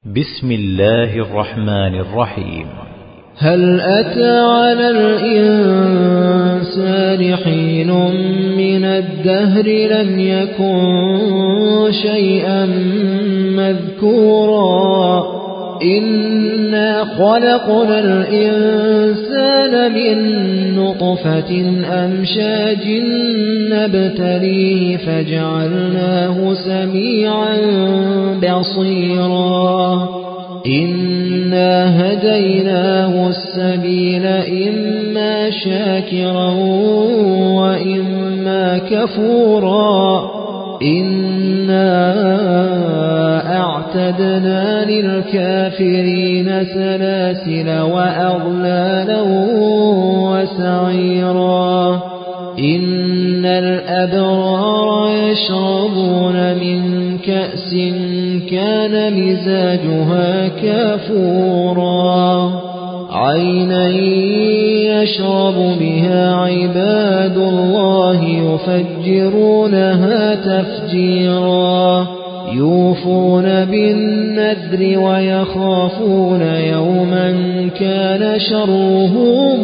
بسم الله الرحمن الرحيم. هل أتى على الإنسان حين من الدهر لم يكن شيئا مذكورا إنا خلقنا الإنسان من نطفة أمشاج نبتليه فجعلناه سميعا بصيرا إنا هديناه السبيل إما شاكرا وإما كفورا إنا أعتدنا للكافرين سلاسل وأغلالا وسعيرا إن الأبرار يشربون من كأس كان مزاجها كافورا عينا يشرب بها عباد الله يفجرونها تفجيرا يوفون بالنذر ويخافون يوما كان شره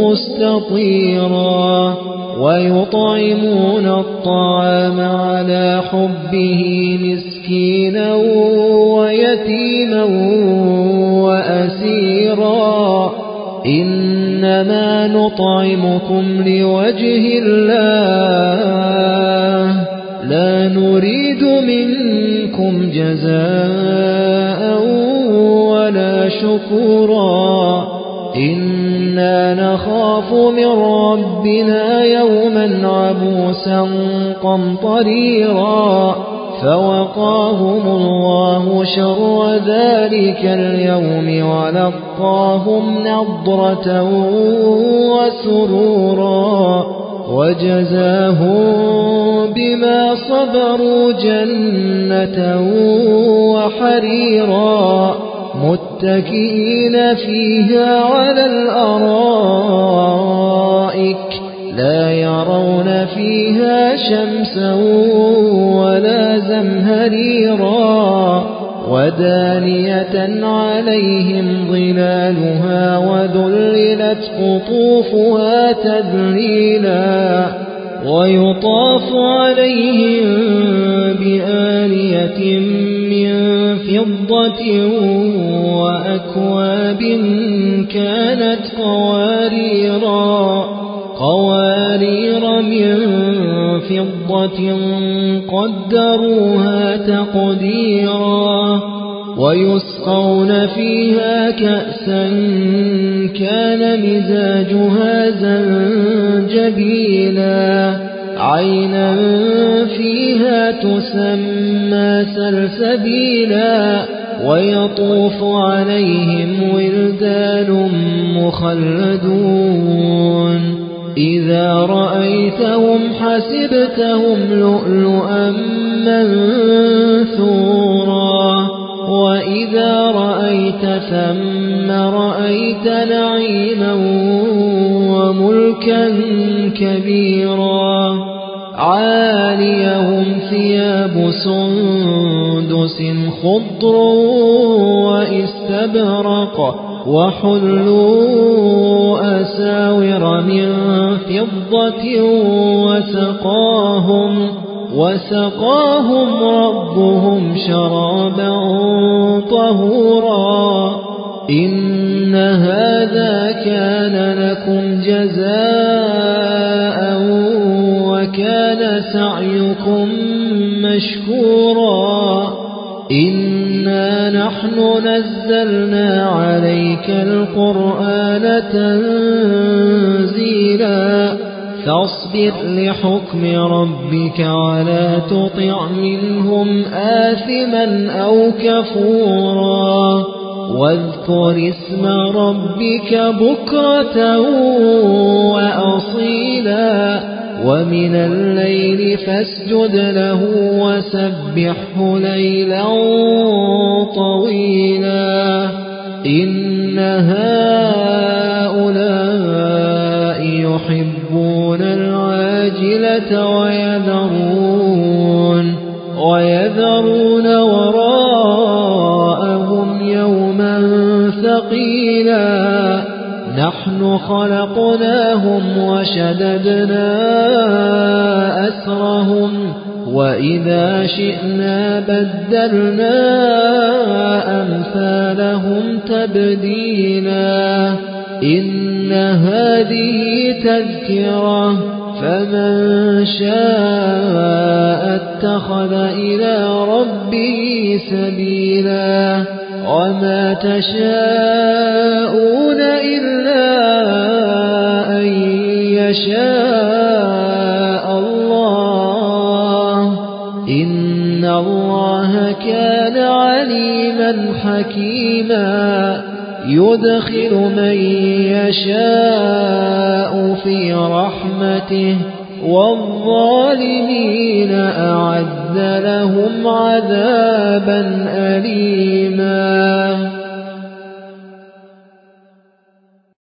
مستطيرا ويطعمون الطعام على حبه مسكينا ويتيما وأسيرا إنما نطعمكم لوجه الله لا نريد منكم جزاء ولا شكورا إنا نخاف من ربنا يوما عبوسا قمطريرا فوقاهم الله شر ذلك اليوم ولقاهم نضرة وسرورا وجزاهم بما صبروا جنة وحريرا متكئين فيها على الأرائك لا يرون فيها شمسا ولا زمهريرا ودانية عليهم ظلالها وذللت قطوفها تذليلا ويطاف عليهم بآنية من فضة وأكواب كانت قوارير من فضة قدروها تقديرا ويسقون فيها كأسا كان مزاجها زنجبيلا عينا فيها تسمى سلسبيلا ويطوف عليهم ولدان مخلدون إذا رأيتهم حسبتهم لؤلؤا منثورا وإذا رأيت ثم رأيت نعيما وملكا كبيرا عاليهم ثياب سندس خضر وإستبرق وحلوا أساور من فضة وسقاهم ربهم شرابا طهورا إن هذا كان لكم جزاء وكان سعيكم مشكورا إنا نحن نزلنا عليك القرآن تنزيلا فاصبر لحكم ربك ولا تطع منهم آثما أو كفورا واذكر اسم ربك بكرة وأصيلا ومن الليل فاسجد له وسبحه ليلا طويلا إن هؤلاء يحبون العاجلة ويذرون وراءهم يوما قيلا نحن خلقناهم وشددنا أسرهم وإذا شئنا بدلنا أمثالهم تبديلا إن هذه تذكرة فمن شاء اتخذ إلى ربه سبيلا وما تشاءون إلا أن يشاء الله إن الله كان عليما حكيما يدخل من يشاء في رحمته والظالمين أعد لهم عذابا أليما